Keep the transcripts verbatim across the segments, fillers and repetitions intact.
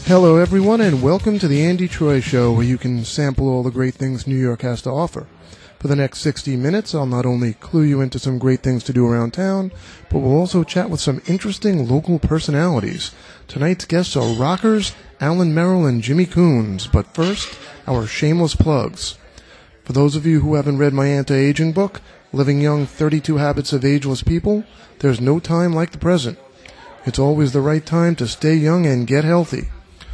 Hello, everyone, and welcome to the Andy Troy Show, where you can sample all the great things New York has to offer. For the next sixty minutes, I'll not only clue you into some great things to do around town, but we'll also chat with some interesting local personalities. Tonight's guests are rockers Alan Merrill and Jimmy Coons, but first, our shameless plugs. For those of you who haven't read my anti-aging book, Living Young, thirty-two Habits of Ageless People, there's no time like the present. It's always the right time to stay young and get healthy.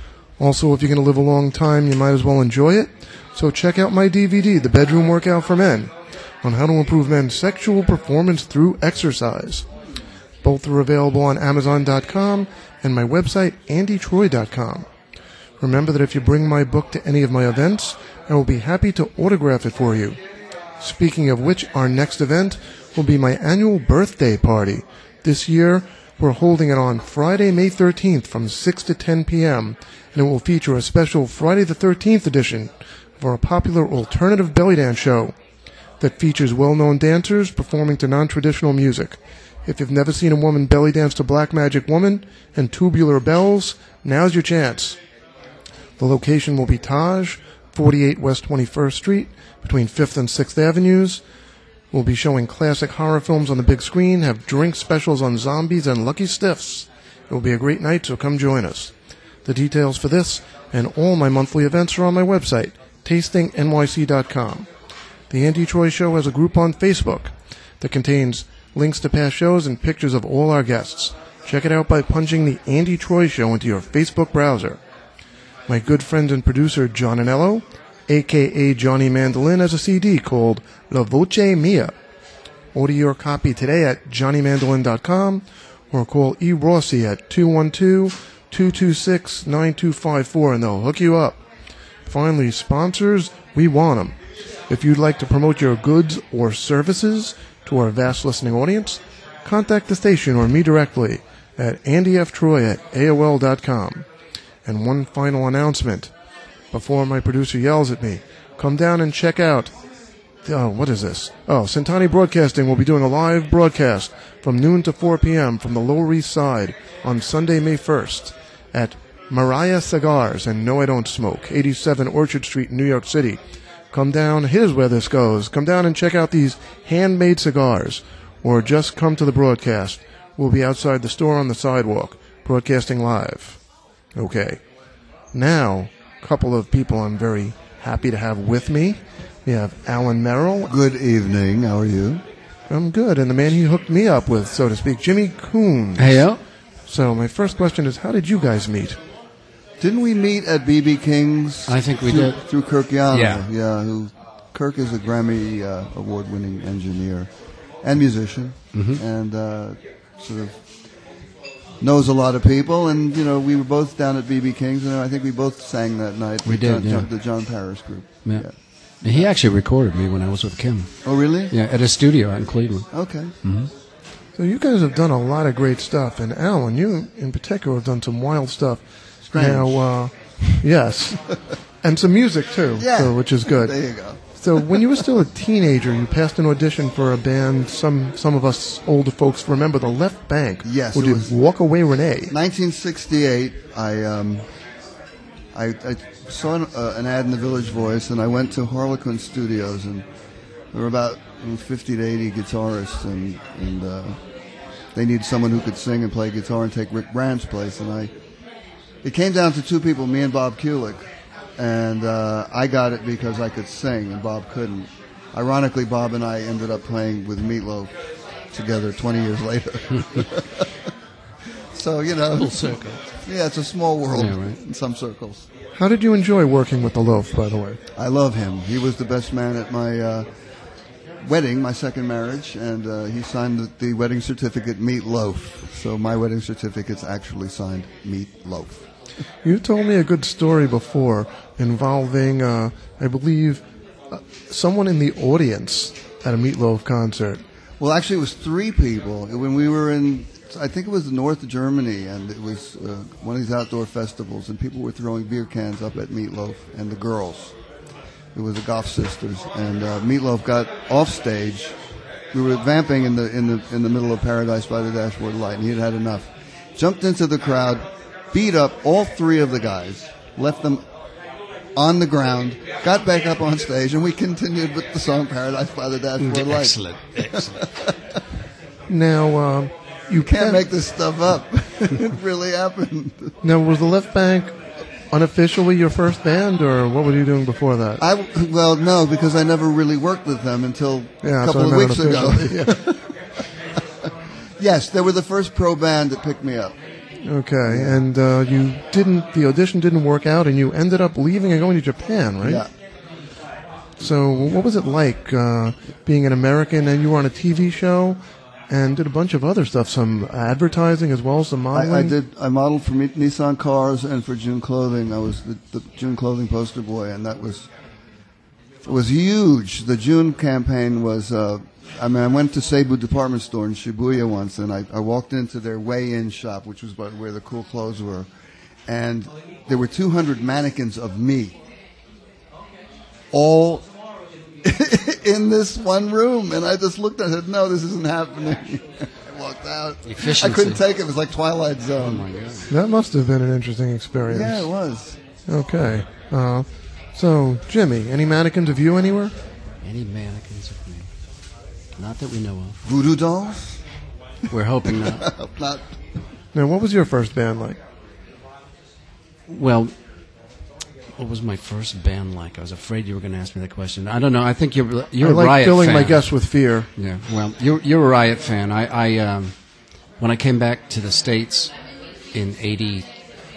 Also, if you're going to live a long time, you might as well enjoy it. So check out my D V D, The Bedroom Workout for Men, on how to improve men's sexual performance through exercise. Both are available on Amazon dot com and my website, Andy Troy dot com. Remember that if you bring my book to any of my events, I will be happy to autograph it for you. Speaking of which, our next event will be my annual birthday party. This year, we're holding it on Friday, May thirteenth from six to ten p.m., and it will feature a special Friday the thirteenth edition of our popular alternative belly dance show that features well-known dancers performing to non-traditional music. If you've never seen a woman belly dance to Black Magic Woman and Tubular Bells, now's your chance. The location will be Taj, forty-eight West twenty-first Street, between fifth and sixth Avenues. We'll be showing classic horror films on the big screen, have drink specials on zombies and Lucky Stiffs. It will be a great night, so come join us. The details for this and all my monthly events are on my website, tasting N Y C dot com. The Andy Troy Show has a group on Facebook that contains links to past shows and pictures of all our guests. Check it out by punching the Andy Troy Show into your Facebook browser. My good friend and producer John Anello, a k a. Johnny Mandolin, has a C D called La Voce Mia. Order your copy today at johnny mandolin dot com or call E. Rossi at two one two, two two six, nine two five four and they'll hook you up. Finally, sponsors, we want them. If you'd like to promote your goods or services to our vast listening audience, contact the station or me directly at andy f troy at a o l dot com. And one final announcement before my producer yells at me. Come down and check out, oh, what is this? Oh, Centani Broadcasting will be doing a live broadcast from noon to four p.m. from the Lower East Side on Sunday, May first at Mariah Cigars, and no, I don't smoke, eighty-seven Orchard Street, New York City. Come down, here's where this goes. Come down and check out these handmade cigars, or just come to the broadcast. We'll be outside the store on the sidewalk, broadcasting live. Okay. Now, a couple of people I'm very happy to have with me. We have Alan Merrill. Good evening. How are you? I'm good. And the man he hooked me up with, so to speak, Jimmy Coons. Hey, yo. So my first question is, how did you guys meet? Didn't we meet at B B King's? I think we through, did. Through Kirk Yano. Yeah. Yeah, who, Kirk is a Grammy uh, award-winning engineer and musician, Mm-hmm. and uh, sort of knows a lot of people. And, you know, we were both down at B B King's, and I think we both sang that night. We with did, John, yeah. John, the John Paris group. Yeah. Yeah. He actually recorded me when I was with Kim. Oh, really? Yeah, at a studio out in Cleveland. Okay. Mm-hmm. So you guys have done a lot of great stuff, and Alan, you in particular have done some wild stuff. Strange. Now, uh, yes, and some music too, Yeah. so, which is good. There you go. So when you were still a teenager, you passed an audition for a band. Some some of us older folks remember the Left Bank. Yes, who it did was- Walk Away Renee. nineteen sixty-eight, I, um, I, I saw an, uh, an ad in the Village Voice, and I went to Harlequin Studios, and there were about fifty to eighty guitarists, and, and uh, they needed someone who could sing and play guitar and take Rick Brand's place. And I, it came down to two people, me and Bob Kulick, and uh, I got it because I could sing, and Bob couldn't. Ironically, Bob and I ended up playing with Meatloaf together twenty years later. So, you know, Full circle. yeah, it's a small world Yeah, right. in some circles. How did you enjoy working with the Loaf, by the way? I love him. He was the best man at my uh, wedding, my second marriage, and uh, he signed the, the wedding certificate Meat Loaf. So my wedding certificate's actually signed Meat Loaf. You told me a good story before involving, uh, I believe, uh, someone in the audience at a Meatloaf concert. Well, actually, it was three people. When we were in, I think it was North Germany, and it was uh, one of these outdoor festivals, and people were throwing beer cans up at Meatloaf and the girls. It was the Goff sisters, and uh, Meatloaf got off stage. We were vamping in the in the in the middle of Paradise by the Dashboard Light, and he had had enough. Jumped into the crowd, beat up all three of the guys, left them on the ground, got back up on stage, and we continued with the song Paradise by the Dashboard Light. Excellent, excellent. Now, uh, you Can't make this stuff up. It really happened. Now, was the Left Bank unofficially your first band, or what were you doing before that? I, well, no, because I never really worked with them until Yeah, a so couple I of meant weeks ago. unofficially, Yes, they were the first pro band that picked me up. Okay, and uh, you didn't. The audition didn't work out, and you ended up leaving and going to Japan, right? Yeah. So, what was it like uh, being an American, and you were on a T V show, and did a bunch of other stuff, some advertising as well as some modeling? I, I did. I modeled for Mi- Nissan cars and for June Clothing. I was the, the June Clothing poster boy, and that was it was huge. The June campaign was. Uh, I mean, I went to Seibu department store in Shibuya once, and I, I walked into their weigh-in shop, which was about where the cool clothes were, and there were two hundred mannequins of me, all in this one room, and I just looked at it and said, no, this isn't happening. I walked out. Efficiency. I couldn't take it. It was like Twilight Oh, Zone. my God. That must have been an interesting experience. Yeah, it was. Okay. Uh, so, Jimmy, any mannequins of you anywhere? Any mannequins of me? Not that we know of. Voodoo dolls? We're hoping not. Not. Now, what was your first band like? Well, what was my first band like? I was afraid you were going to ask me that question. I don't know. I think you're you're I a like Riot filling fan. my guests with fear. Yeah. Well, you're you're a Riot fan. I, I um, when I came back to the States in eighty-one,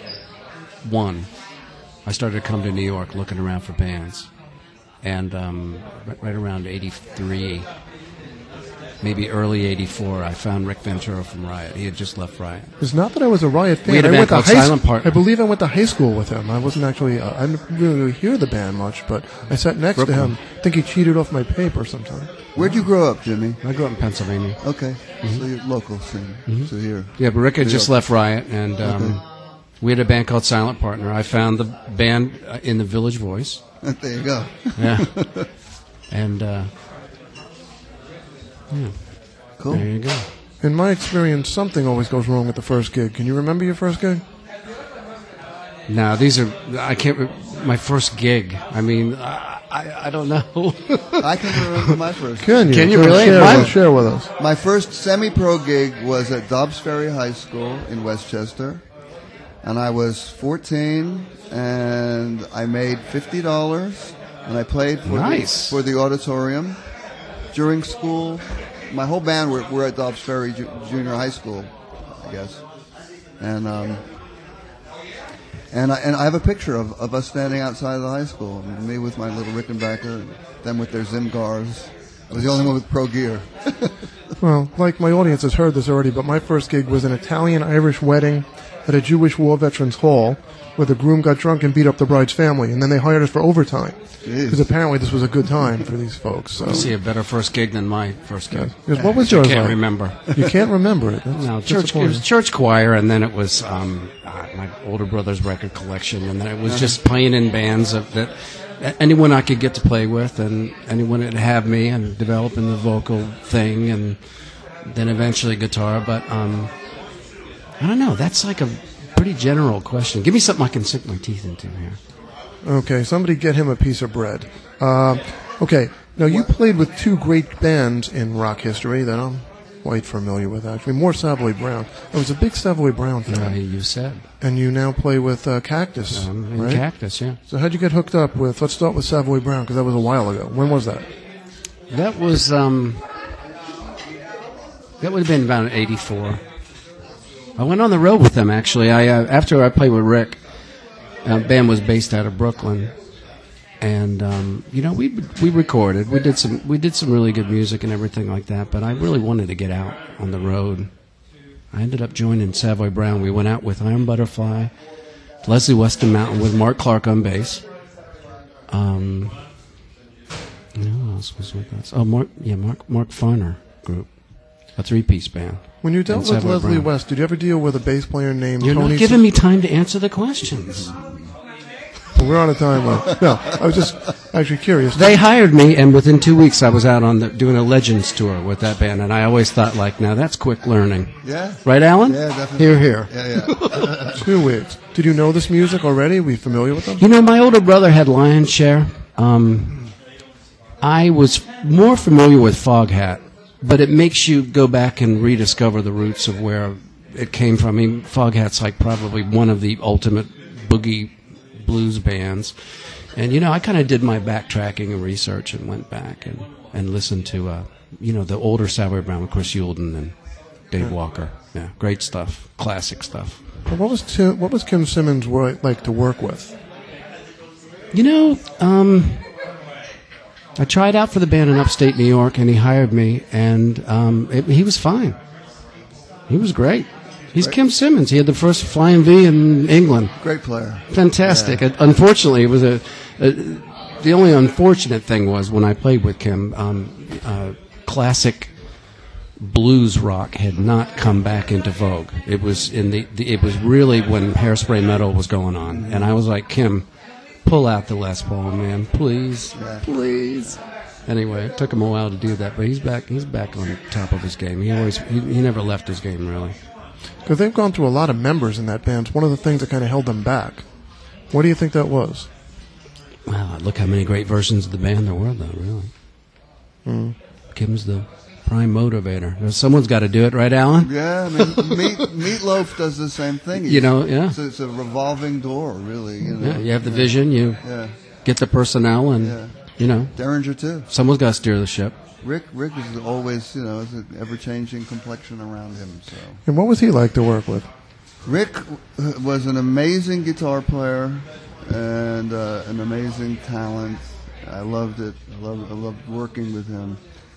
I started to come to New York looking around for bands, and um, right, right around eighty-three. Maybe early eighty-four, I found Rick Ventura from Riot. He had just left Riot. It's not that I was a Riot fan. We had a I band went to called high Silent school. Partner. I believe I went to high school with him. I wasn't actually. Uh, I didn't really hear the band much, but I sat next Brooklyn. to him. I think he cheated off my paper sometime. Where'd you grow up, Jimmy? I grew up in Pennsylvania. Okay. So you're local scene. So here. Yeah, but Rick had just Yeah. left Riot, and um, Okay. we had a band called Silent Partner. I found the band uh, in the Village Voice. There you go. Yeah. and uh, yeah, Cool. there you go. In my experience, something always goes wrong at the first gig. Can you remember your first gig? Now, these are, I can't, re- my first gig. I mean, I, I, I don't know. I can remember my first. Can you? Can you So really? Share, Mine- with, share with us. My first semi-pro gig was at Dobbs Ferry High School in Westchester, and I was fourteen, and I made fifty dollars, and I played for, Nice. the, for the auditorium during school. My whole band were, were at Dobbs Ferry Ju- Junior High School, I guess, and um, and I and I have a picture of, of us standing outside of the high school, me with my little Rickenbacker, and them with their Zimgars. I was the only one with pro gear. Well, like my audience has heard this already, but my first gig was an Italian-Irish wedding at a Jewish war veterans hall where the groom got drunk and beat up the bride's family, and then they hired us for overtime. Jeez. Because apparently this was a good time for these folks. So. I see a better first gig than my first gig. Because what was I yours can't like? remember. You can't remember it. That's No, church. It disappointing. was church choir, and then it was um, uh, my older brother's record collection, and then it was just playing in bands of, that anyone I could get to play with, and anyone that'd have me, and developing the vocal thing, and then eventually guitar. But um, I don't know. That's like a pretty general question. Give me something I can sink my teeth into here. Okay, somebody get him a piece of bread. Uh, okay, now you played with two great bands in rock history that I'm quite familiar with, actually. More Savoy Brown. I was a big Savoy Brown Uh, fan. you said And you now play with uh, Cactus, um, in right? Cactus, yeah. So how'd you get hooked up with, let's start with Savoy Brown, because that was a while ago. When was that? That was um, that would have been about eighty-four. I went on the road with them, actually. I uh, after I played with Rick, uh, band was based out of Brooklyn, and um, you know we we recorded, we did some we did some really good music and everything like that. But I really wanted to get out on the road. I ended up joining Savoy Brown. We went out with Iron Butterfly, Leslie Weston Mountain with Mark Clark on bass. Um, who else was with us? Oh, Mark, yeah, Mark Mark Farner group, a three-piece band. When you dealt And with Savoy Leslie Brown. West, did you ever deal with a bass player named You're Tony? not giving me time to answer the questions. We're out of time. Uh, no, I was just actually curious. They hired me, and within two weeks, I was out on the, doing a Legends tour with that band, and I always thought, like, now that's quick learning. Yeah. Right, Alan? Yeah, definitely. Here, here. Yeah, yeah. Two weeks. Did you know this music already? Were you familiar with them? You know, my older brother had Lion's Share. Um, I was more familiar with Foghat, but it makes you go back and rediscover the roots of where it came from. I mean, Foghat's like probably one of the ultimate boogie blues bands. And, you know, I kind of did my backtracking and research and went back and, and listened to, uh, you know, the older Savoy Brown with Chris Yulden and Dave yeah. Walker. Yeah, great stuff. Classic stuff. Well, what was Tim, what was Kim Simmons like to work with? You know, um, I tried out for the band in upstate New York, and he hired me, and um, it, he was fine. He was great. He's great. Kim Simmons. He had the first Flying V in England. Great player. Fantastic. Yeah. Unfortunately, it was a, a. The only unfortunate thing was when I played with Kim, um, uh, classic blues rock had not come back into vogue. It was in the, the. It was really when Hairspray Metal was going on, and I was like, Kim, pull out the Les Paul, man, please, yeah. please. Anyway, it took him a while to do that, but he's back. He's back on top of his game. He always. He, he never left his game, really. Because they've gone through a lot of members in that band. It's one of the things that kind of held them back. What do you think that was? Well, look how many great versions of the band there were, though, really. Mm. Kim's the prime motivator. Someone's got to do it, right, Alan? Yeah, I mean, Meat, Meatloaf does the same thing. He's, you know, yeah. It's a, it's a revolving door, really. You know? Yeah, you have the vision, you yeah. get the personnel, and, yeah. you know. Derringer, too. Someone's got to steer the ship. Rick Rick is always, you know, has an ever-changing complexion around him. So. And what was he like to work with? Rick was an amazing guitar player and uh, an amazing talent. I loved it. I loved, I loved working with him.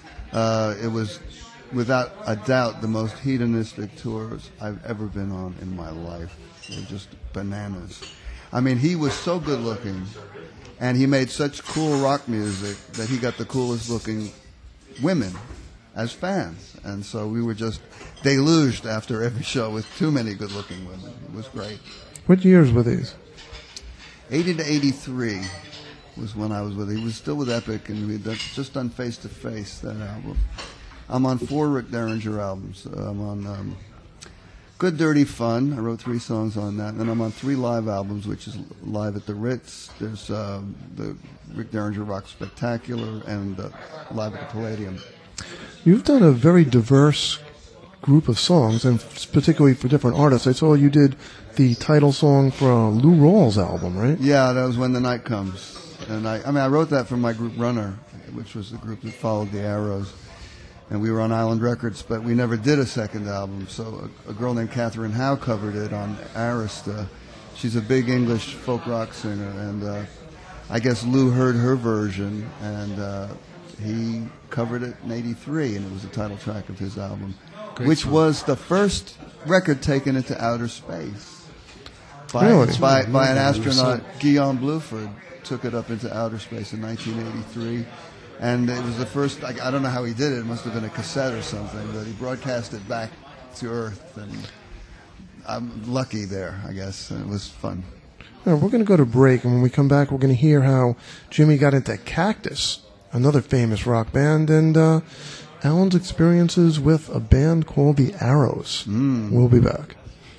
Uh, it was, without a doubt, the most hedonistic tours I've ever been on in my life. They were just bananas. I mean, he was so good-looking, and he made such cool rock music that he got the coolest-looking women as fans, and so we were just deluged after every show with too many good-looking women. It was great. What years were these? eighty to eighty-three was when I was with him. He was still with Epic, and we had done, just done Face to Face, that album. I'm on four Rick Derringer albums. Uh, I'm on um, Good Dirty Fun. I wrote three songs on that. And then I'm on three live albums, which is Live at the Ritz. There's um, the Rick Derringer Rock Spectacular and uh, Live at the Palladium. You've done a very diverse group of songs, and particularly for different artists. I saw you did the title song for uh, Lou Rawls' album, right? Yeah, that was When the Night Comes. And I, I mean, I wrote that for my group Runner, which was the group that followed the Arrows. And we were on Island Records, but we never did a second album. So a, a girl named Catherine Howe covered it on Arista. She's a big English folk rock singer, and uh, I guess Lou heard her version, and uh, he covered it in eighty-three, and it was the title track of his album, Great which song. was the first record taken into outer space by, really? by, by an astronaut, Guillaume Bluford, took it up into outer space in nineteen eighty-three. And it was the first, I, I don't know how he did it, it must have been a cassette or something, but he broadcast it back to Earth, and I'm lucky there, I guess, and it was fun. Right, we're going to go to break, and when we come back, we're going to hear how Jimmy got into Cactus, another famous rock band, and uh, Alan's experiences with a band called the Arrows. Mm. We'll be back.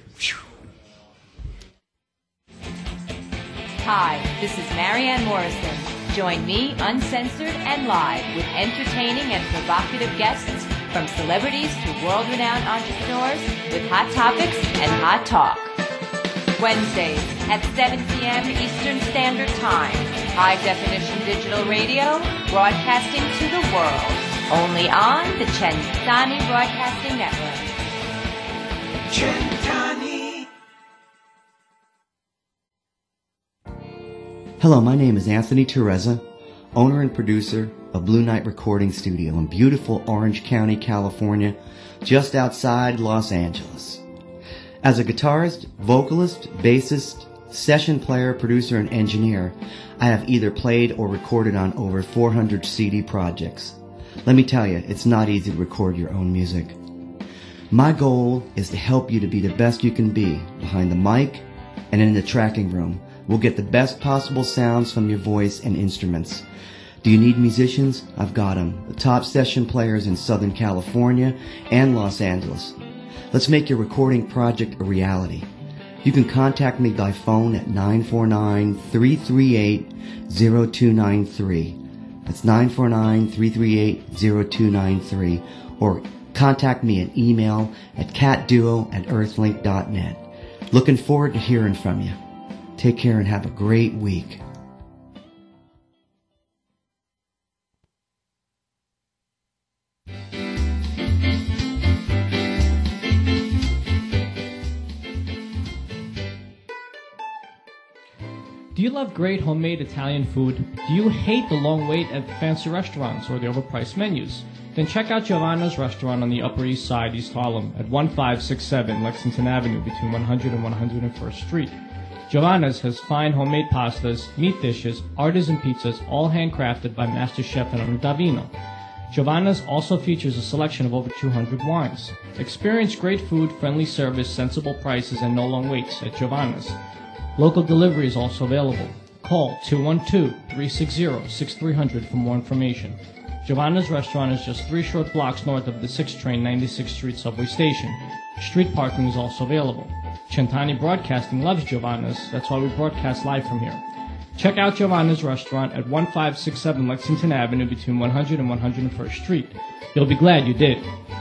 Hi, this is Marianne Morrison. Join me, uncensored and live, with entertaining and provocative guests from celebrities to world-renowned entrepreneurs with hot topics and hot talk. Wednesdays at seven p.m. Eastern Standard Time. High-definition digital radio, broadcasting to the world. Only on the Chentani Broadcasting Network. Chentani. Hello, my name is Anthony Teresa, owner and producer of Blue Night Recording Studio in beautiful Orange County, California, just outside Los Angeles. As a guitarist, vocalist, bassist, session player, producer, and engineer, I have either played or recorded on over four hundred C D projects. Let me tell you, it's not easy to record your own music. My goal is to help you to be the best you can be behind the mic and in the tracking room, We'll get the best possible sounds from your voice and instruments. Do you need musicians? I've got them. The top session players in Southern California and Los Angeles. Let's make your recording project a reality. You can contact me by phone at nine four nine, three three eight, zero two nine three. That's nine four nine, three three eight, zero two nine three. Or contact me at email at catduo at earthlink dot net. Looking forward to hearing from you. Take care and have a great week. Do you love great homemade Italian food? Do you hate the long wait at fancy restaurants or the overpriced menus? Then check out Giovanna's restaurant on the Upper East Side, East Harlem, at one five six seven Lexington Avenue between one hundred and one hundred first Street. Giovanna's has fine homemade pastas, meat dishes, artisan pizzas, all handcrafted by Master Chef Aaron Davino. Giovanna's also features a selection of over two hundred wines. Experience great food, friendly service, sensible prices, and no long waits at Giovanna's. Local delivery is also available. Call two one two, three six zero, six three zero zero for more information. Giovanna's restaurant is just three short blocks north of the six train ninety-sixth Street subway station. Street parking is also available. Centani Broadcasting loves Giovanna's, that's why we broadcast live from here. Check out Giovanna's restaurant at one five six seven Lexington Avenue between one hundred and one hundred first Street. You'll be glad you did.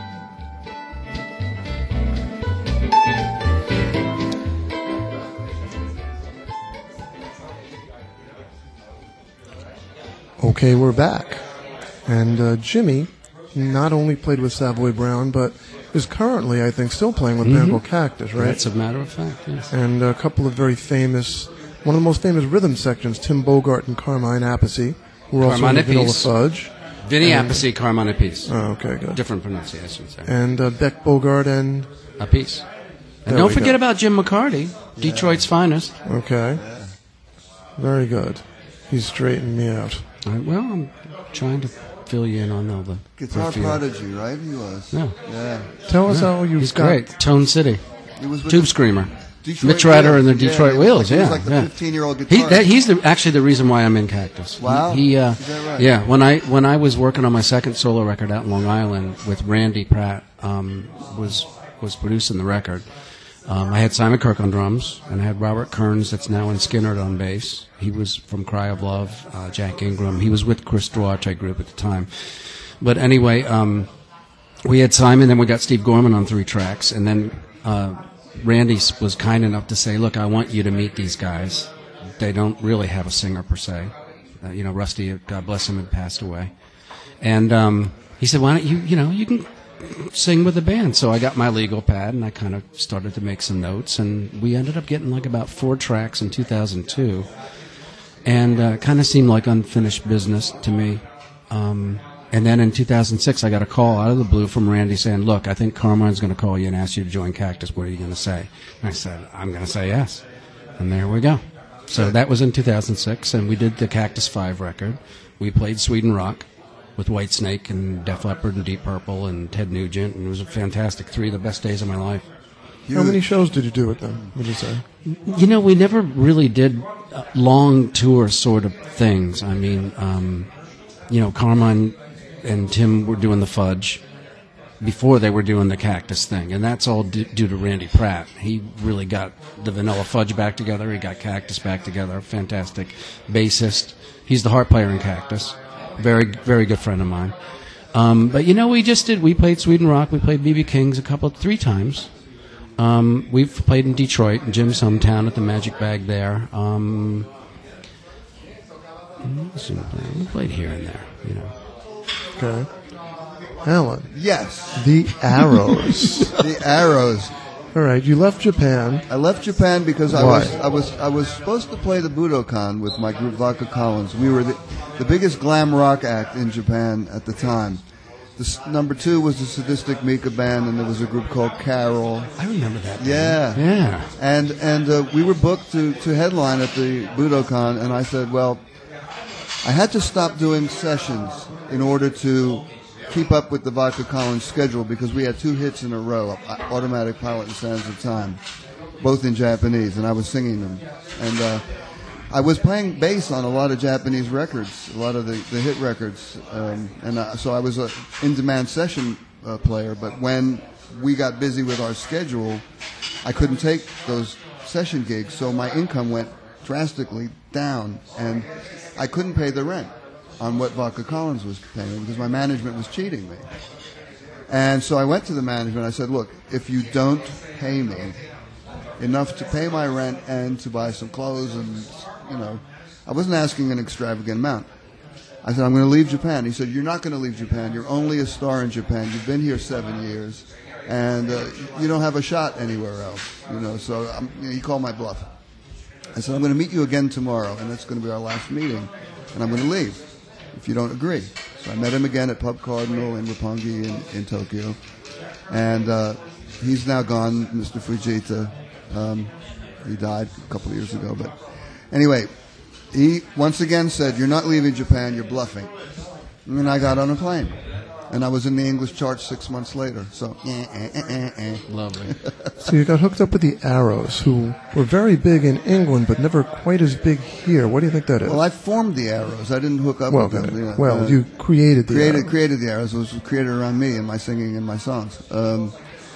Okay, we're back. And uh, Jimmy not only played with Savoy Brown, but is currently, I think, still playing with mm-hmm. Band Called Cactus, right? That's a matter of fact, yes. And a couple of very famous, one of the most famous rhythm sections, Tim Bogart and Carmine Appice, who were also in Vanilla Fudge. Vinny Appice, Carmine Appice. Oh, okay, good. Different pronunciations there. And uh, Beck Bogart and... Appice. And don't forget go. about Jim McCarty, yeah. Detroit's finest. Okay. Yeah. Very good. He's straightened me out. Right, well, I'm trying to fill you in on all the... Guitar prodigy, right? He was. Yeah. Yeah. Tell us yeah. how you He's got... great. Tone City. He was with Tube Screamer. Detroit Mitch Ryder Wheels. and the Detroit yeah, Wheels, like, yeah. He was like the yeah. fifteen-year-old guitarist. He, that, he's the, actually the reason why I'm in Cactus. Wow. He, he, uh, Is that right? Yeah, when I when I was working on my second solo record out in Long Island with Randy Pratt, um, was was producing the record. Um, I had Simon Kirk on drums, and I had Robert Kearns, that's now in Skinner, on bass. He was from Cry of Love, uh, Jack Ingram. He was with Chris Duarte group at the time. But anyway, um, we had Simon, then we got Steve Gorman on three tracks, and then uh, Randy was kind enough to say, look, I want you to meet these guys. They don't really have a singer per se. Uh, you know, Rusty, God bless him, had passed away. And um, he said, why don't you, you know, you can sing with the band. So I got my legal pad and I kind of started to make some notes, and we ended up getting like about four tracks in two thousand two, and uh, kind of seemed like unfinished business to me. Um, and then in two thousand six I got a call out of the blue from Randy saying, look, I think Carmine's going to call you and ask you to join Cactus. What are you going to say? And I said, I'm going to say yes. And there we go. So that was in two thousand six, and we did the Cactus five record. We played Sweden Rock with Whitesnake and Def Leppard and Deep Purple and Ted Nugent, and it was a fantastic three of the best days of my life. How many shows did you do with them, would you say? You know, we never really did uh, long tour sort of things. I mean, um, you know, Carmine and Tim were doing the Fudge before they were doing the Cactus thing, and that's all d- due to Randy Pratt. He really got the Vanilla Fudge back together. He got Cactus back together. Fantastic bassist. He's the harp player in Cactus. Very, very good friend of mine. Um, but, you know, we just did, we played Sweden Rock, we played B B King's a couple, three times. Um, we've played in Detroit, in Jim's hometown at the Magic Bag there. Um, we played here and there, you know. Okay. Alan. Yes. The Arrows. The Arrows. All right, you left Japan. I left Japan because I Why? was I was I was supposed to play the Budokan with my group Vodka Collins. We were the, the biggest glam rock act in Japan at the time. The, number two was the Sadistic Mika Band, and there was a group called Carol. I remember that. Yeah, band. Yeah. And and uh, we were booked to, to headline at the Budokan, and I said, well, I had to stop doing sessions in order to keep up with the Vodka Collins schedule, because we had two hits in a row, Automatic Pilot and Sands of Time, both in Japanese, and I was singing them. And uh, I was playing bass on a lot of Japanese records, a lot of the, the hit records, um, and uh, so I was an in-demand session uh, player. But when we got busy with our schedule, I couldn't take those session gigs, so my income went drastically down, and I couldn't pay the rent on what Vodka Collins was paying because my management was cheating me. And so I went to the management. I said, look, if you don't pay me enough to pay my rent and to buy some clothes and, you know, I wasn't asking an extravagant amount. I said, I'm going to leave Japan. He said, you're not going to leave Japan. You're only a star in Japan. You've been here seven years, and uh, you don't have a shot anywhere else. You know, so I'm, you know, he called my bluff. I said, I'm going to meet you again tomorrow, and that's going to be our last meeting, and I'm going to leave if you don't agree. So I met him again at Pub Cardinal in Roppongi in, in Tokyo, and uh, he's now gone, Mister Fujita. Um, he died a couple of years ago, but anyway, he once again said, you're not leaving Japan, you're bluffing. And then I got on a plane, and I was in the English charts six months later. So, eh, eh, eh, eh, eh. Lovely. So you got hooked up with the Arrows, who were very big in England, but never quite as big here. What do you think that is? Well, I formed the Arrows. I didn't hook up well, with them. uh, Yeah. well, Uh, you created the created Arrows. created the Arrows. It was created around me and my singing and my songs. Um,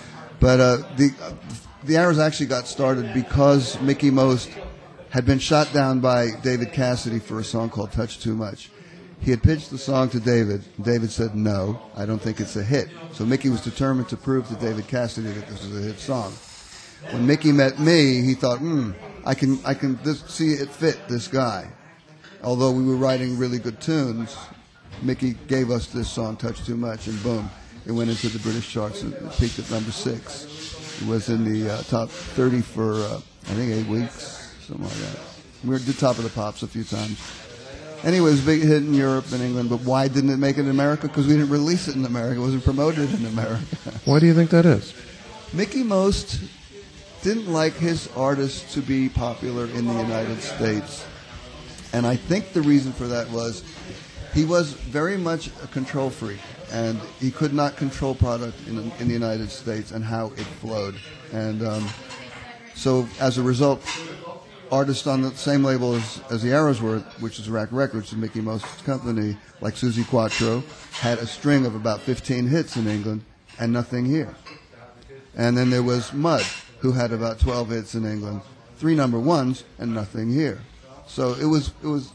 but uh, the uh, the Arrows actually got started because Mickey Most had been shot down by David Cassidy for a song called "Touch Too Much." He had pitched the song to David. David said, "No, I don't think it's a hit." So Mickey was determined to prove to David Cassidy that this was a hit song. When Mickey met me, he thought, "Hmm, I can I can this, see it fit this guy." Although we were writing really good tunes, Mickey gave us this song, "Touch Too Much," and boom, it went into the British charts and it peaked at number six. It was in the uh, top thirty for, uh, I think, eight weeks, something like that. We were at the top of the pops a few times. Anyway, it was a big hit in Europe and England, but why didn't it make it in America? Because we didn't release it in America. It wasn't promoted in America. Why do you think that is? Mickey Most didn't like his artists to be popular in the United States. And I think the reason for that was he was very much a control freak, and he could not control product in, in the United States and how it flowed. And um, so as a result, artists on the same label as, as the Arrows were, which is Rack Records, Mickey Most's company, like Suzi Quatro, had a string of about fifteen hits in England and nothing here. And then there was Mud, who had about twelve hits in England, three number ones, and nothing here. So it was it was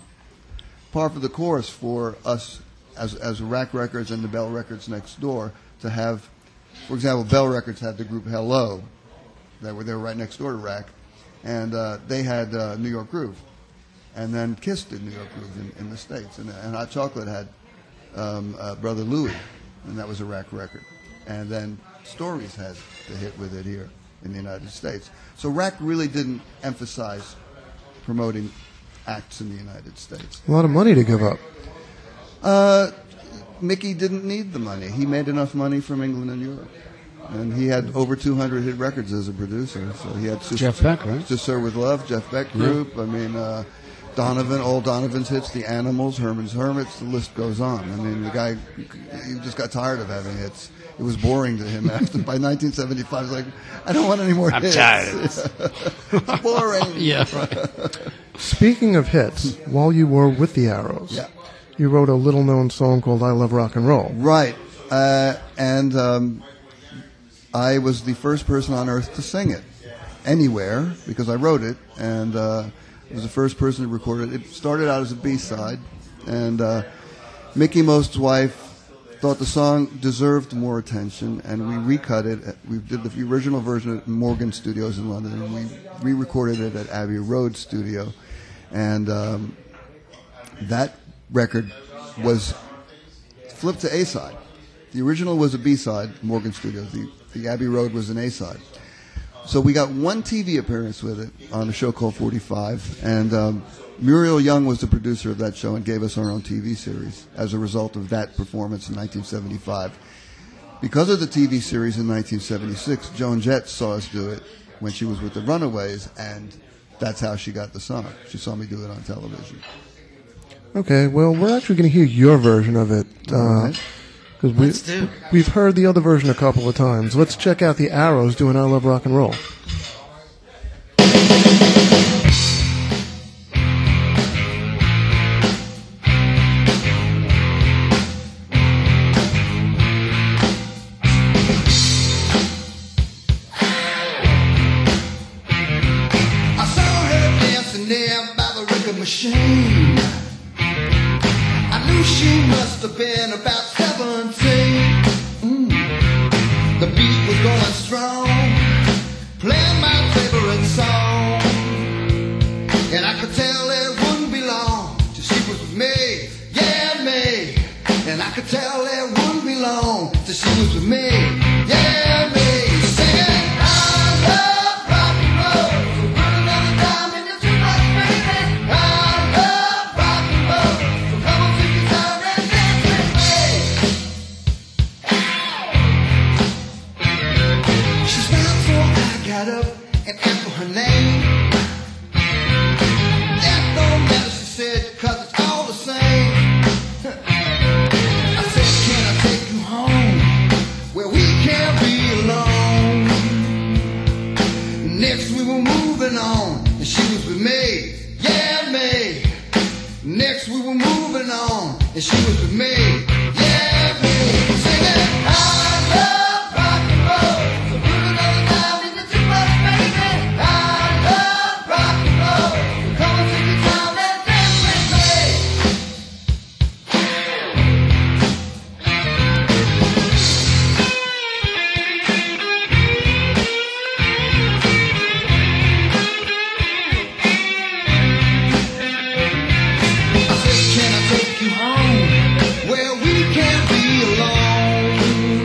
par for the course for us as as Rack Records and the Bell Records next door to have, for example, Bell Records had the group Hello, that were they were right next door to Rack, and uh, they had uh, New York Groove, and then Kiss did New York Groove in, in the States, and, and Hot Chocolate had um, uh, Brother Louie, and that was a Rack record, and then Stories had the hit with it here in the United States. So Rack really didn't emphasize promoting acts in the United States. A lot of money to give up. Uh, Mickey didn't need the money. He made enough money from England and Europe. And he had over two hundred hit records as a producer. So he had Sister, Jeff Beck, right? To Sir With Love, Jeff Beck Group. Yeah. I mean, uh, Donovan, all Donovan's hits, The Animals, Herman's Hermits, the list goes on. I mean, the guy, he just got tired of having hits. It was boring to him after, by nineteen seventy-five. He was like, I don't want any more I'm hits. tired. It's boring. Yeah, right. Speaking of hits, while you were with the Arrows, Yeah. you wrote a little-known song called I Love Rock and Roll. Right. Uh, and um, I was the first person on earth to sing it anywhere because I wrote it, and uh, I was the first person to record it. It started out as a B-side, and uh, Mickey Most's wife thought the song deserved more attention, and we recut it. We did the original version at Morgan Studios in London, and we re-recorded it at Abbey Road Studio. And um, that record was flipped to A-side. The original was a B-side, Morgan Studios. The, the Abbey Road was an A-side. So we got one T V appearance with it on a show called forty-five, and um, Muriel Young was the producer of that show and gave us our own T V series as a result of that performance in nineteen seventy-five. Because of the T V series in nineteen seventy-six, Joan Jett saw us do it when she was with the Runaways, and that's how she got the song. She saw me do it on television. Okay, well, we're actually going to hear your version of it. Uh, Okay. Because we, Let's do. we've heard the other version a couple of times. Let's check out the Arrows doing I Love Rock and Roll. machine. I knew she must have been about seventeen. Mm. The beat was going strong, playing my favorite song, and I could tell it wouldn't be long till she was with me, yeah, me. And I could tell it wouldn't be long till she was with me, yeah, me. Singing, I love rock and roll, so put another dime in the jukebox, baby. I love rock and roll, so come on, take your time and dance with me. She smiled, so I got up and asked for her name. That don't matter, she said, 'cause it's all the same. I said, can I take you home where we can't be alone? Next we were moving on, and she was with me, yeah, me. Next we were moving on, and she was with me, yeah, me. Singing, I love rock and roll, so put another dime in the jukebox, baby. I love rock and roll, so come on, take your time and dance with me. I said, can I take you home where we can't be alone?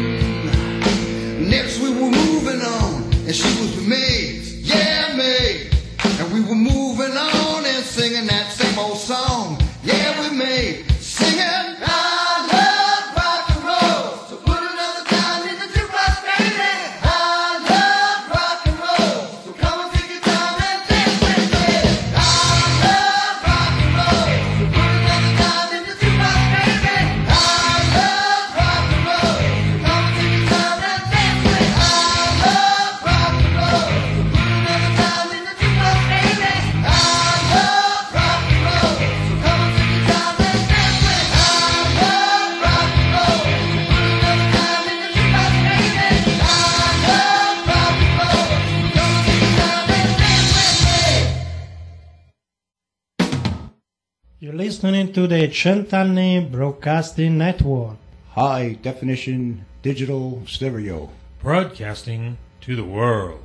Next we were moving on, and she was with me, yeah, me. And we were moving on and singing that same old song, yeah, with me. Singing, I love rock and roll, so put another dime in the jukebox, baby. I love rock and roll, so come on, take your time and dance with me. I love rock and roll, so put another dime in the jukebox, baby. I love rock and roll, so come on, take your time and dance with me. I love rock and roll, so put another dime in the jukebox, baby. I love rock and roll, so come on, take your time and dance with me. I love rock and roll, so put another dime in the jukebox, baby. I love rock and roll, so come on, take your time and dance with me. You're listening to the Cent'anni Broadcasting Network. High definition digital stereo. Broadcasting to the world.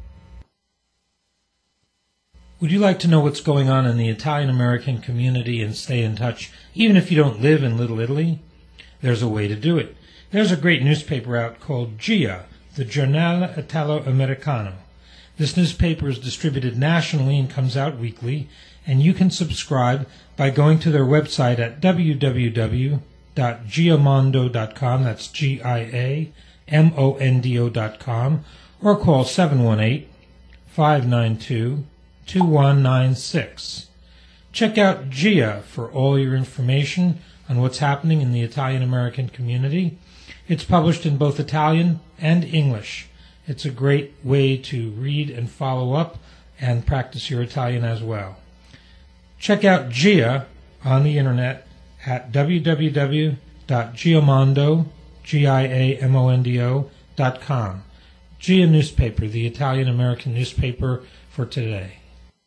Would you like to know what's going on in the Italian American community and stay in touch, even if you don't live in Little Italy? There's a way to do it. There's a great newspaper out called GIA, the Giornale Italo-Americano. This newspaper is distributed nationally and comes out weekly, and you can subscribe by going to their website at w w w dot giamondo dot com, that's G I A M O N D O dot com, or call seven one eight, five nine two, two one nine six. Check out GIA for all your information on what's happening in the Italian-American community. It's published in both Italian and English. It's a great way to read and follow up and practice your Italian as well. Check out GIA on the internet at w w w dot giamondo, G I A M O N D O, dot com. GIA newspaper, the Italian-American newspaper for today.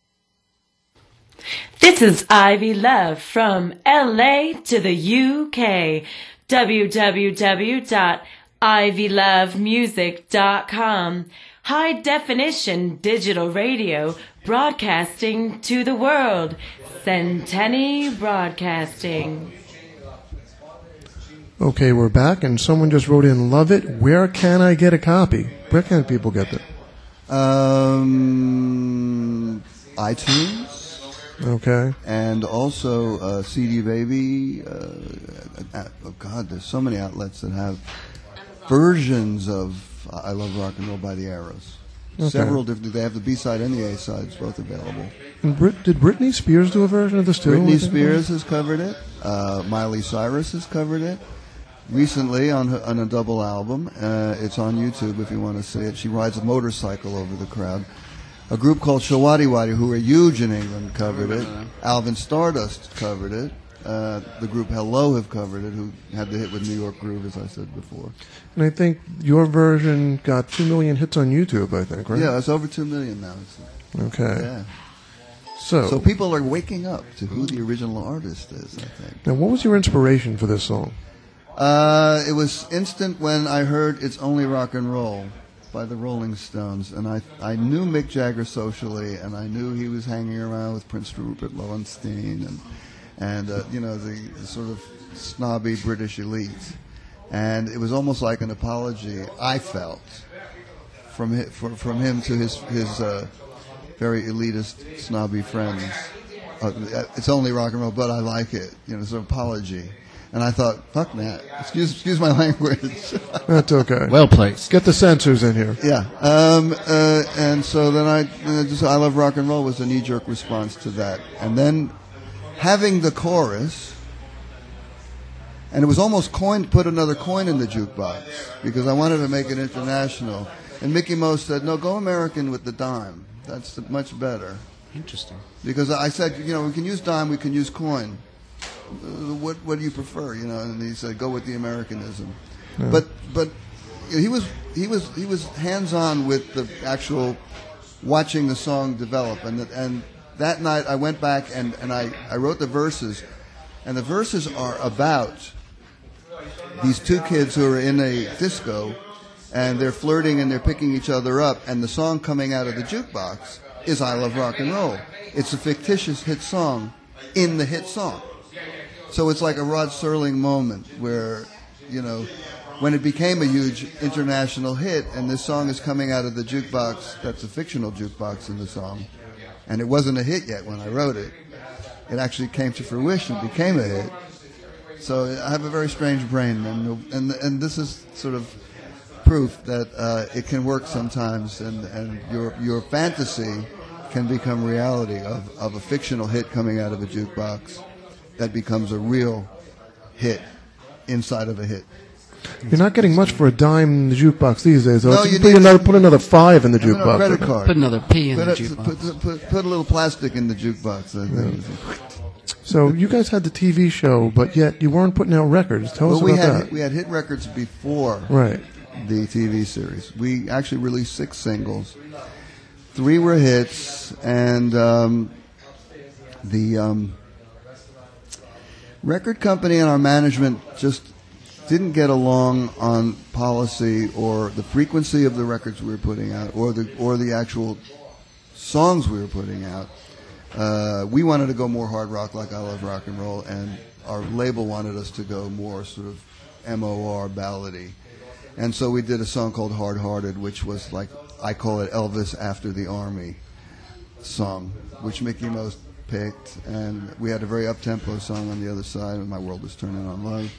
This is Ivy Love from L A to the U K. w w w dot ivy love music dot com. High definition digital radio broadcasting to the world. Cent'anni Broadcasting. Okay, we're back, and someone just wrote in, love it. Where can I get a copy? Where can people get it? Um, iTunes. Okay. And also uh, C D Baby. Uh, uh, oh, God, there's so many outlets that have versions of I Love Rock and Roll by the Arrows. Okay. Several different. They have the B-side and the A-sides both available. And Brit, did Britney Spears do a version of this too? Britney Spears has covered it. Uh, Miley Cyrus has covered it. Recently on, her, on a double album. Uh, it's on YouTube if you want to see it. She rides a motorcycle over the crowd. A group called Shawadi Wadi, who are huge in England, covered it. Alvin Stardust covered it. Uh, the group Hello have covered it, who had the hit with New York Groove, as I said before. And I think your version got two million hits on YouTube, I think, right? Yeah, it's over two million now. Okay. Yeah. So, So people are waking up to who the original artist is, I think. now what was your inspiration for this song? Uh, it was instant when I heard It's Only Rock and Roll by the Rolling Stones. And I I knew Mick Jagger socially, and I knew he was hanging around with Prince Rupert Lowenstein and, and uh, you know, the, the sort of snobby British elite. And it was almost like an apology, I felt, from hi- for, from him to his, his uh, very elitist, snobby friends. Uh, it's only rock and roll, but I like it. You know, it's an apology. And I thought, fuck that. Excuse, excuse my language. That's okay. Well placed. Get the censors in here. Yeah. Um, uh, and so then I uh, just I Love Rock and Roll was a knee-jerk response to that. And then having the chorus, and it was almost coin put another coin in the jukebox because I wanted to make it international. And Mickey Mo said, no, go American with the dime. That's much better. Interesting. Because I said, you know, we can use dime, we can use coin. Uh, what what do you prefer? You know, and he said, go with the Americanism. Yeah. But but he was he was he was hands on with the actual watching the song develop. And and that night I went back and, and I, I wrote the verses, and the verses are about these two kids who are in a disco, and they're flirting and they're picking each other up, and the song coming out of the jukebox is I Love Rock and Roll. It's a fictitious hit song in the hit song. So it's like a Rod Serling moment where, you know, when it became a huge international hit and this song is coming out of the jukebox, that's a fictional jukebox in the song, and it wasn't a hit yet when I wrote it. It actually came to fruition, became a hit. So I have a very strange brain, and and and this is sort of proof that uh, it can work sometimes, and, and your your fantasy can become reality of, of a fictional hit coming out of a jukebox that becomes a real hit inside of a hit. You're not getting much for a dime in the jukebox these days, though. No, So you put need- another put another five in the No, no, jukebox. credit card. Put another P in Put, the a, jukebox. put, put, put a little plastic in the jukebox. I think. So you guys had the T V show, but yet you weren't putting out records. Tell Well, us we about had that. we had hit records before Right. the T V series. We actually released six singles. Three were hits, and um, the um, record company and our management just didn't get along on policy or the frequency of the records we were putting out, or the or the actual songs we were putting out. Uh, we wanted to go more hard rock, like I Love Rock and Roll, and our label wanted us to go more sort of M O R ballady. And so we did a song called Hard Hearted, which was like, I call it Elvis After the Army song, which Mickey Mouse picked. And we had a very up-tempo song on the other side, My World Is Turning on Love.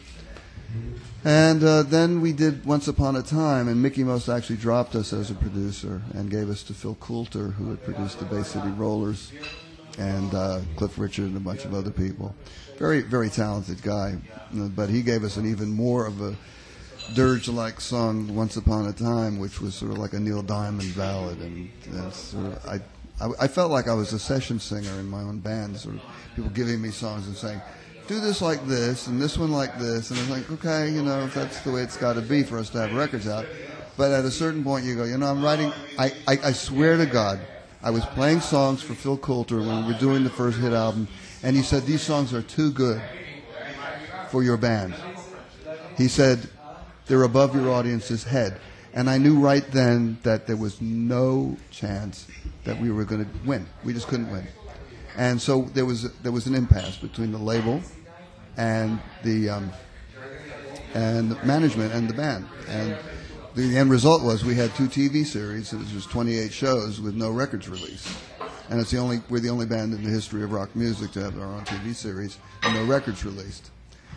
And uh, then we did Once Upon a Time, and Mickey Mouse actually dropped us as a producer and gave us to Phil Coulter, who had produced the Bay City Rollers, and uh, Cliff Richard and a bunch of other people. Very, very talented guy. But he gave us an even more of a dirge-like song, Once Upon a Time, which was sort of like a Neil Diamond ballad. And, and sort of, I, I, I felt like I was a session singer in my own band, sort of people giving me songs and saying, do this like this, and this one like this. And I was like, okay, you know, if that's the way it's got to be for us to have records out. But at a certain point, you go, you know, I'm writing, I, I, I swear to God, I was playing songs for Phil Coulter when we were doing the first hit album, and he said, these songs are too good for your band. He said, they're above your audience's head. And I knew right then that there was no chance that we were going to win. We just couldn't win. And so there was there was an impasse between the label and the um, and the management and the band. And the end result was we had two T V series. It was just twenty-eight shows with no records released. And it's the only we're the only band in the history of rock music to have our own T V series and no records released.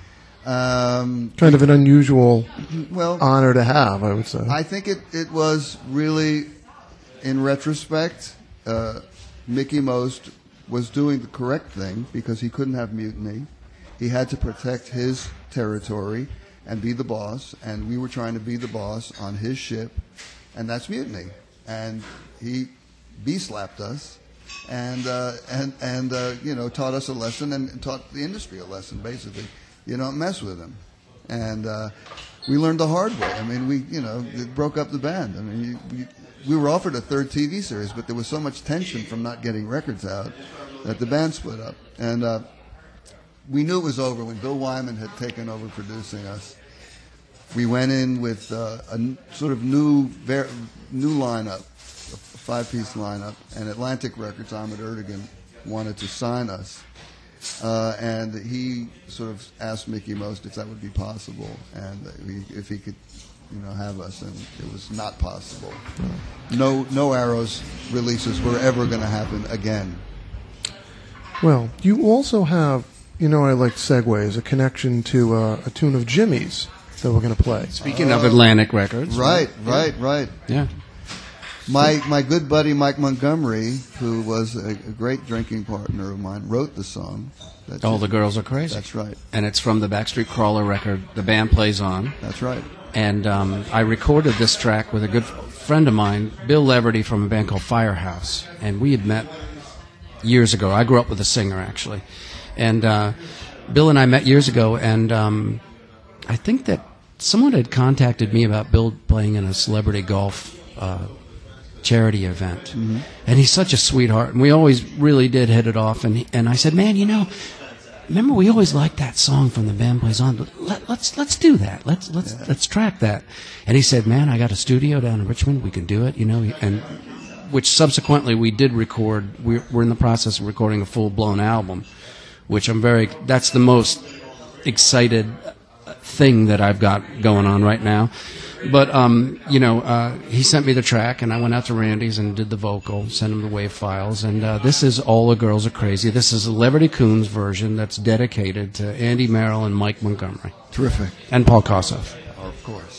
Um, Kind of an unusual well, honor to have, I would say. I think it, it was really, in retrospect, uh, Mickey Most was doing the correct thing because he couldn't have mutiny. He had to protect his territory and be the boss, and we were trying to be the boss on his ship, and that's mutiny. And he bee-slapped us and, uh, and, and uh, you know, taught us a lesson and taught the industry a lesson, basically. You don't mess with him. And uh, we learned the hard way. I mean, we, you know, it broke up the band. I mean, you, we, we were offered a third T V series, but there was so much tension from not getting records out that the band split up. And uh, we knew it was over when Bill Wyman had taken over producing us. We went in with uh, a n- sort of new ver- new lineup, a five-piece lineup, and Atlantic Records, Ahmet Ertegun, wanted to sign us. Uh, and he sort of asked Mickey Most if that would be possible, and we, if he could, you know, have us, and it was not possible. No, no Arrows releases were ever going to happen again. Well, you also have, you know, I like segues, a connection to uh, a tune of Jimmy's that we're going to play. Speaking uh, of Atlantic Records. Right, right, yeah. right. Yeah. My my good buddy Mike Montgomery, who was a, a great drinking partner of mine, wrote the song. That's All it. the Girls Are Crazy. That's right. And it's from the Backstreet Crawler record the band plays on. That's right. And um, I recorded this track with a good friend of mine, Bill Leverty, from a band called Firehouse. And we had met years ago. I grew up with a singer, actually. And uh, Bill and I met years ago, and um, I think that someone had contacted me about Bill playing in a celebrity golf uh charity event. Mm-hmm. And he's such a sweetheart, and we always really did hit it off. And he, and I said, man, you know, remember we always liked that song from the band plays on. Let, let's let's do that. Let's let's yeah. let's track that. And he said, man, I got a studio down in Richmond. We can do it, you know. And which subsequently we did record. We're, we're in the process of recording a full blown album, which I'm very. That's the most excited thing that I've got going on right now. But, um, you know, uh, he sent me the track, and I went out to Randy's and did the vocal, sent him the wave files. And uh, this is All the Girls Are Crazy. This is a Leverty Coons version that's dedicated to Andy Merrill and Mike Montgomery. Terrific. And Paul Kossoff. Oh, of course.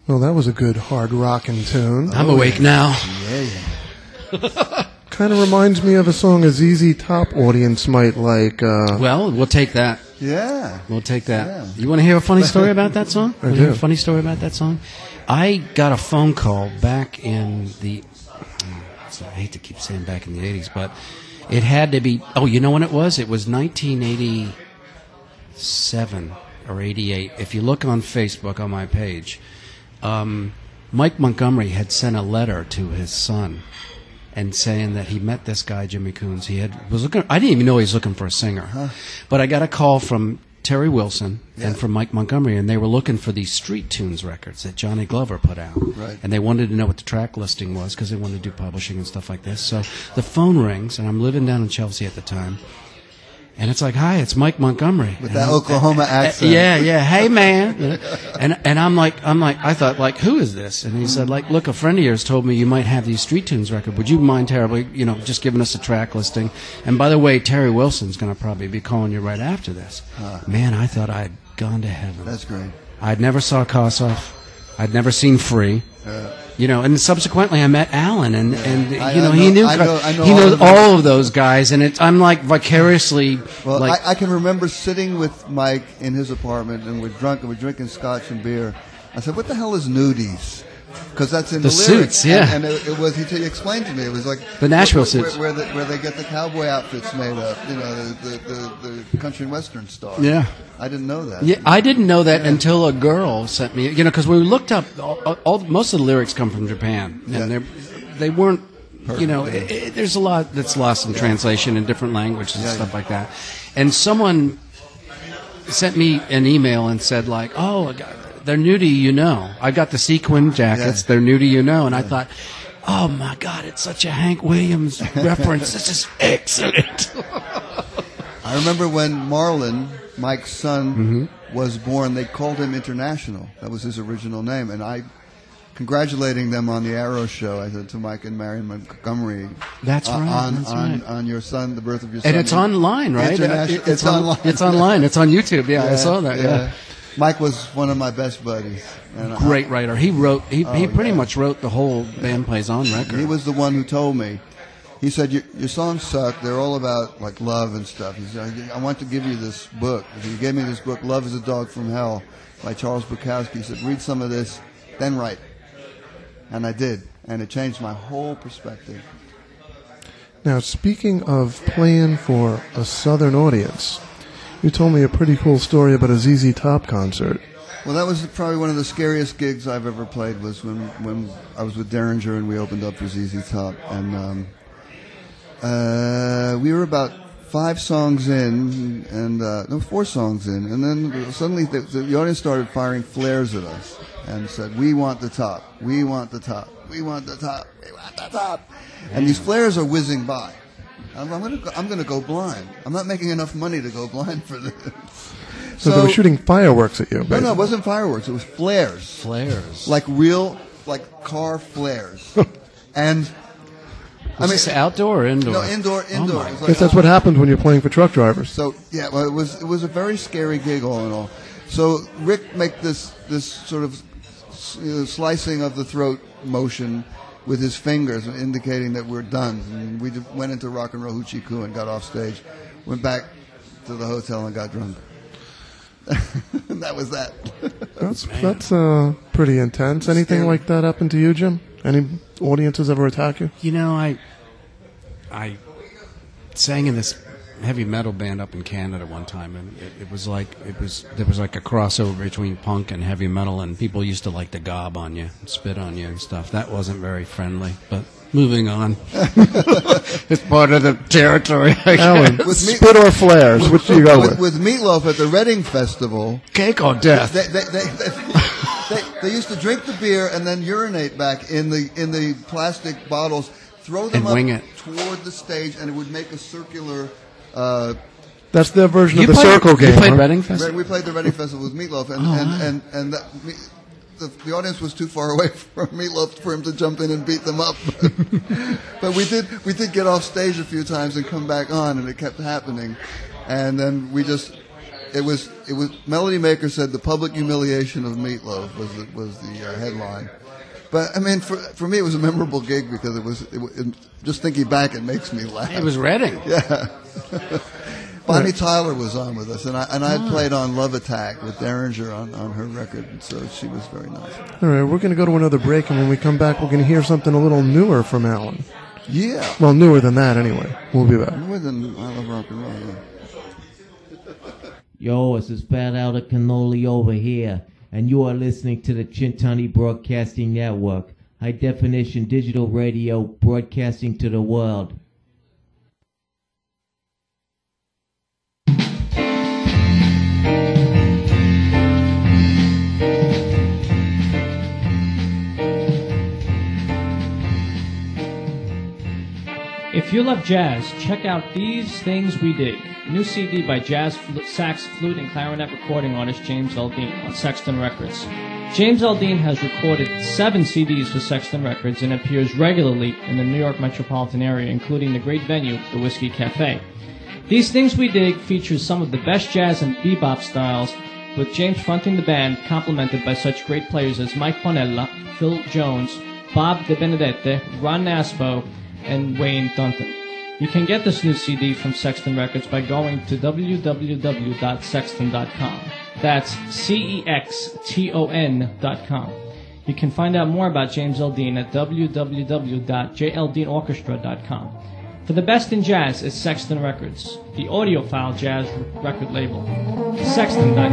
Well, that was a good hard rockin' tune. I'm awake now. Yeah, yeah. Kind of reminds me of a song a Z Z Top audience might like. Uh, Well, we'll take that. Yeah. We'll take that. Yeah. You want to hear a funny story about that song? I Want to do. hear a funny story about that song? I got a phone call back in the. I hate to keep saying back in the eighties, but it had to be. Oh, you know when it was? It was nineteen eighty-seven or eighty-eight. If you look on Facebook on my page, um, Mike Montgomery had sent a letter to his son. And saying that he met this guy, Jimmy Coons. He had was looking. I didn't even know he was looking for a singer, huh. But I got a call from Terry Wilson Yeah. and from Mike Montgomery, and they were looking for these Street Tunes records that Johnny Glover put out. Right. And they wanted to know what the track listing was because they wanted to do publishing and stuff like this. So the phone rings, and I'm living down in Chelsea at the time. And it's like, hi, it's Mike Montgomery. With And that I'm- Oklahoma uh, accent. Yeah, yeah. Hey, man. And and I'm like, I'm like, I thought, like, who is this? And he said, like, look, a friend of yours told me you might have these Street Tunes record. Would you mind terribly, you know, just giving us a track listing? And by the way, Terry Wilson's going to probably be calling you right after this. Huh. Man, I thought I'd gone to heaven. That's great. I'd never saw Kossoff. I'd never seen Free. Uh, You know, and subsequently I met Alan, and, Yeah. and I- you know, I he know- knew I know- I know he all knows of them. all of those guys, and it's I'm like vicariously Well, like I, I can remember sitting with Mike in his apartment, and we're drunk, and we're drinking scotch and beer. I said, "What the hell is nudies?" Because that's in the, The lyrics. suits, yeah. And, and it, it was he, he explained to me. It was like The Nashville where, suits. where, where, the, where they get the cowboy outfits made up. You know, the the, the, the country and western stars. Yeah. I didn't know that. Yeah, I didn't know that until a girl sent me. You know, because we looked up all, all. Most of the lyrics come from Japan, and Yeah. they they weren't. You know, it, it, there's a lot that's lost in translation in different languages and Yeah, stuff yeah. like that. And someone sent me an email and said, like, "Oh, they're new to you know. I got the sequin jackets. Yeah. They're new to you know." And I thought, "Oh my God, it's such a Hank Williams reference. This is excellent." I remember when Marlon, Mike's son, Mm-hmm. was born. They called him International. That was his original name, and I. Congratulating them on the Arrow show, I said to Mike and Marion Montgomery. That's uh, right, On, that's on, right. on your son, the birth of your son. And it's online, right? International- It's, it's on- online. It's online. It's on YouTube. Yeah, I saw that. Yeah. Mike was one of my best buddies. And I- Great writer. He wrote. He, Oh, he pretty yeah. much wrote the whole Band Plays On record. He was the one who told me. He said, your, your songs suck. They're all about, like, love and stuff. He said, I want to give you this book. He gave me this book, Love is a Dog from Hell, by Charles Bukowski. He said, read some of this, then write. And I did. And it changed my whole perspective. Now, speaking of playing for a Southern audience, you told me a pretty cool story about a Z Z Top concert. Well, that was probably one of the scariest gigs I've ever played was when, when I was with Derringer and we opened up for Z Z Top. And um, uh, we were about five songs in, and uh, no, four songs in, and then suddenly the, the audience started firing flares at us and said, "We want the top, we want the top, we want the top, we want the top." And these flares are whizzing by. I'm, I'm going to I'm going to go blind. I'm not making enough money to go blind for this. So, they were shooting fireworks at you, No, basically. no, it wasn't fireworks. It was flares. Flares. Like real, like car flares. And I mean, this outdoor or indoor? No, indoor, indoor. Oh my It was I like- guess that's what happens when you're playing for truck drivers. So yeah, well, it was it was a very scary gig all in all. So Rick make this this sort of you know, slicing of the throat motion with his fingers, indicating that we're done. And we did- went into Rock and Roll Hoochie Coo and got off stage, went back to the hotel and got drunk. That was that. That's that's uh, pretty intense. Anything Scary. like that happen to you, Jim? Any audiences ever attack you? You know, I I sang in this heavy metal band up in Canada one time, and it, it was like it was there was like a crossover between punk and heavy metal, and people used to like to gob on you, and spit on you, and stuff. That wasn't very friendly. But moving on, it's part of the territory. I Alan, guess. With me- spit or flares? Which do you go with, with? with Meatloaf at the Reading Festival. Cake or death. They, they, they, they, they, they used to drink the beer and then urinate back in the in the plastic bottles, throw them And up wing it. toward the stage, and it would make a circular. Uh, That's their version You of the played- circle you game. played huh? Reading Festival? we played the Reading Festival with Meatloaf, and Oh, and, wow. and and that, me, the, the audience was too far away from Meatloaf for him to jump in and beat them up. But we did we did get off stage a few times and come back on, and it kept happening, and then we just. it was it was Melody Maker said the public humiliation of Meatloaf was the, was the uh, headline. But I mean, for for me, it was a memorable gig because it was it, it, just thinking back, it makes me laugh. It was Reading. Yeah. Bonnie Tyler was on with us, and I and I Oh. played on Love Attack with Derringer on, on her record, and so she was very nice. All right, we're going to go to another break, and when we come back, we're going to hear something a little newer from Alan. Yeah. Well, newer than that, anyway. We'll be back. More than I Love Rock and Roll. Yeah. Yo, it's this Fat Out of Cannoli over here, and you are listening to the Chintani Broadcasting Network, high definition digital radio broadcasting to the world. If you love jazz, check out These Things We Dig, new C D by jazz fl- sax, flute, and clarinet recording artist James Aldean on Sexton Records. James Aldean has recorded seven C Ds for Sexton Records and appears regularly in the New York metropolitan area, including the great venue, the Whiskey Cafe. These Things We Dig features some of the best jazz and bebop styles, with James fronting the band, complemented by such great players as Mike Ponella, Phil Jones, Bob De Benedette, Ron Nasbo, and Wayne Dunton. You can get this new C D from Sexton Records by going to w w w dot sexton dot com. That's C E X T O N dot com. You can find out more about James Aldean at w w w dot j l dean orchestra dot com. For the best in jazz is Sexton Records, the audiophile jazz record label. sexton dot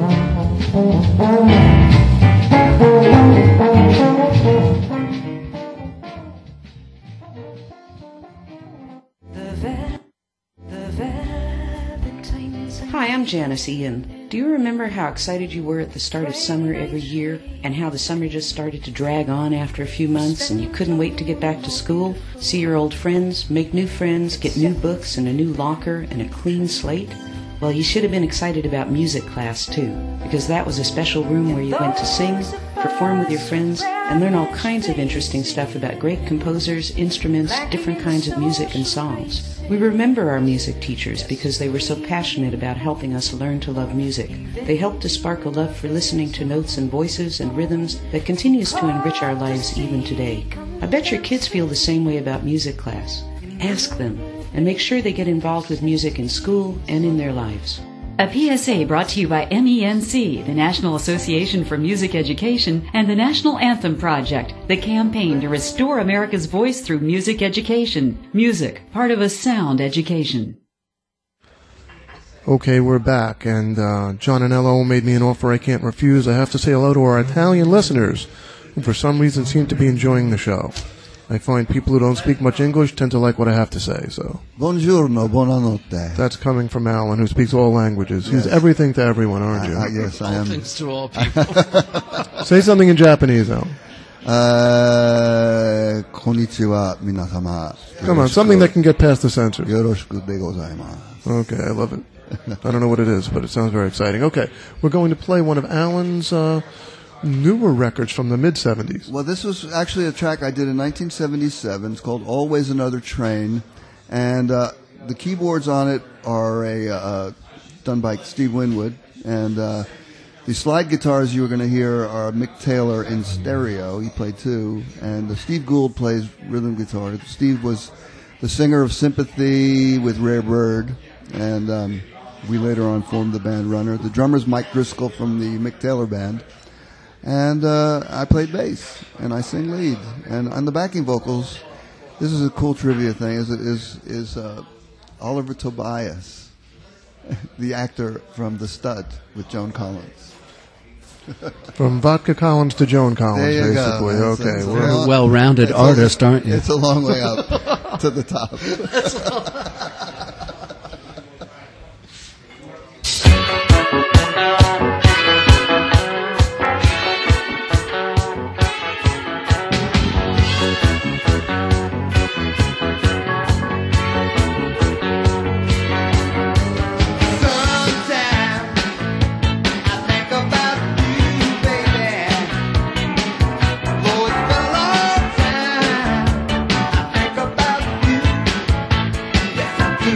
com. Hi, I'm Janice Ian. Do you remember how excited you were at the start of summer every year, and how the summer just started to drag on after a few months, and you couldn't wait to get back to school, see your old friends, make new friends, get new books and a new locker and a clean slate? Well, you should have been excited about music class, too, because that was a special room where you went to sing, perform with your friends, and learn all kinds of interesting stuff about great composers, instruments, different kinds of music and songs. We remember our music teachers because they were so passionate about helping us learn to love music. They helped to spark a love for listening to notes and voices and rhythms that continues to enrich our lives even today. I bet your kids feel the same way about music class. Ask them, and make sure they get involved with music in school and in their lives. A P S A brought to you by M E N C, the National Association for Music Education, and the National Anthem Project, the campaign to restore America's voice through music education. Music, part of a sound education. Okay, we're back, and uh, John Anello made me an offer I can't refuse. I have to say hello to our Italian listeners, who for some reason seem to be enjoying the show. I find people who don't speak much English tend to like what I have to say, so... Buongiorno, buonanotte. That's coming from Alan, who speaks all languages. Yes. He's everything to everyone, aren't you? Uh, uh, yes, I am. All things to all people. Say something in Japanese, Alan. Uh, konnichiwa, minasama. Come on, something that can get past the censor. Yoroshiku de gozaimasu. Okay, I love it. I don't know what it is, but it sounds very exciting. Okay, we're going to play one of Alan's uh, newer records from the mid-seventies. Well, this was actually a track I did in nineteen seventy-seven. It's called Always Another Train. And uh, the keyboards on it are a uh, done by Steve Winwood. And uh, the slide guitars you were going to hear are Mick Taylor in stereo. He played two. And uh, Steve Gould plays rhythm guitar. Steve was the singer of Sympathy with Rare Bird. And um, we later on formed the band Runner. The drummer's Mike Driscoll from the Mick Taylor Band. And uh, I played bass, and I sing lead. And on the backing vocals, this is a cool trivia thing, is is, is uh, Oliver Tobias, the actor from The Stud with Joan Collins. From Vodka Collins to Joan Collins, there you basically. Go. It's, okay, it's You're a a well-rounded artist, a, aren't you? It's a long way up to the top. Yes,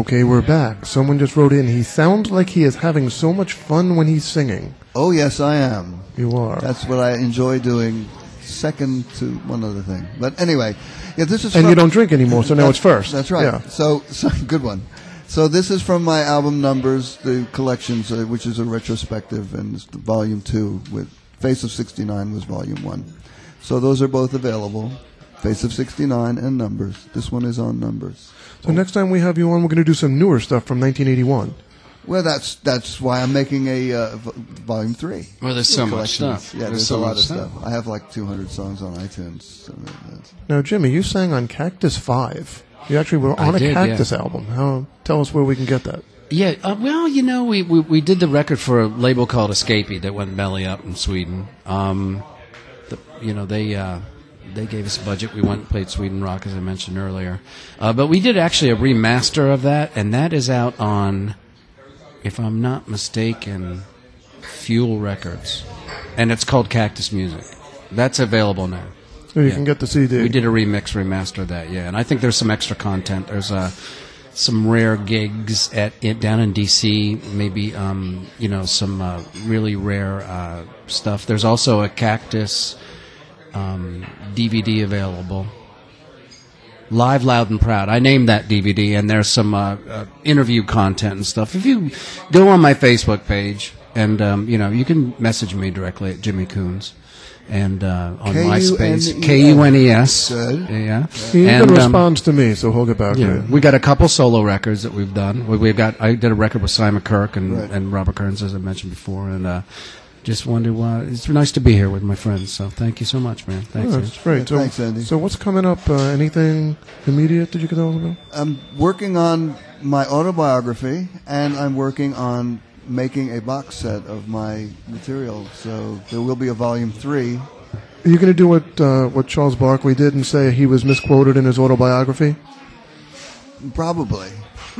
Okay, we're back. Someone just wrote in, he sounds like he is having so much fun when he's singing. Oh, yes, I am. You are. That's what I enjoy doing, second to one other thing. But anyway, yeah, this is And from, you don't drink anymore, so now it's first. That's right. Yeah. So, so, good one. So this is from my album Numbers, the collections, uh, which is a retrospective, and it's the volume two. With Face of sixty-nine was volume one. So those are both available. Face of sixty-nine and Numbers. This one is on Numbers. So next time we have you on, we're going to do some newer stuff from nineteen eighty-one. Well, that's that's why I'm making a uh, v- volume three. Well, there's so much Collections. stuff. Yeah, There's there's, so a lot much of stuff. stuff. I have like two hundred songs on iTunes. So that's- Now, Jimmy, you sang on Cactus five. You actually were on I a did, Cactus yeah. album. How? Tell us where we can get that. Yeah, uh, well, you know, we, we we did the record for a label called Escapee that went belly up in Sweden. Um, the, you know, they uh, they gave us a budget. We went and played Sweden Rock, as I mentioned earlier. Uh, but we did actually a remaster of that, and that is out on, if I'm not mistaken, Fuel Records. And it's called Cactus Music. That's available now. So you Yeah. can get the C D. We did a remix, remaster of that, yeah. And I think there's some extra content. There's uh, some rare gigs at it, down in D C, maybe, um, you know, some uh, really rare uh, stuff. There's also a Cactus um, D V D available. Live, Loud, and Proud. I named that D V D, and there's some uh, uh, interview content and stuff. If you go on my Facebook page, and, um, you know, you can message me directly at Jimmy Coons. And uh, on K U N E S. MySpace, K U N E S. Good. Yeah. He And, even um, responds to me, so he'll get back yeah, to you. we got a couple solo records that we've done. We, we've got. I did a record with Simon Kirk and, Right. and Robert Kearns, as I mentioned before, and uh, just wanted to. Uh, it's nice to be here with my friends. So thank you so much, man. Thanks. Oh, man. that's great. Yeah, so, thanks, Andy. So what's coming up? Uh, anything immediate that you can tell us about? I'm working on my autobiography, and I'm working on making a box set of my material. So there will be a volume three. Are you going to do what uh, what Charles Barkley did and say he was misquoted in his autobiography? Probably.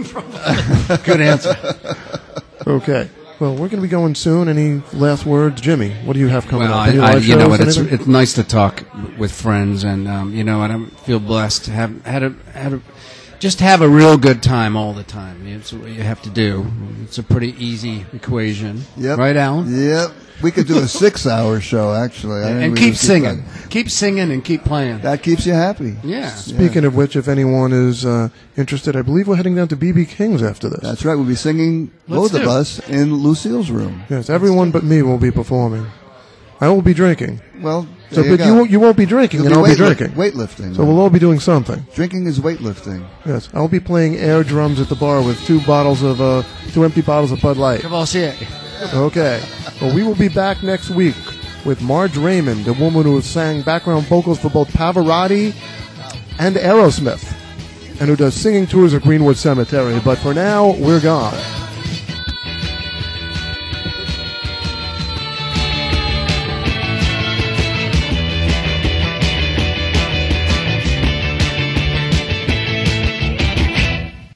Good answer. Okay. Well, we're going to be going soon. Any last words, Jimmy? What do you have coming Well, up? I, Any I, live you know shows, what? It's anything? it's nice to talk with friends, and um, you know, and I feel blessed to have had a had a just have a real good time all the time. It's what you have to do. It's a pretty easy equation, Yep. right, Alan? Yep. We could do a six-hour show, actually. I think And we keep just singing, that. keep singing, and keep playing. That keeps you happy. Yeah. Speaking of which, if anyone is uh, interested, I believe we're heading down to B B King's after this. That's right. We'll be singing, Let's both of do it. us, in Lucille's room. Yes, everyone but me will be performing. I will be drinking. Well, So, there you but go. you won't, you won't be drinking, You'll and I'll be weightlift- drinking. weightlifting. So we'll all be doing something. Drinking is weightlifting. Yes, I'll be playing air drums at the bar with two bottles of uh, two empty bottles of Bud Light. Cavassier. Okay. Well, we will be back next week with Marge Raymond, the woman who sang background vocals for both Pavarotti and Aerosmith, and who does singing tours at Greenwood Cemetery. But for now, we're gone.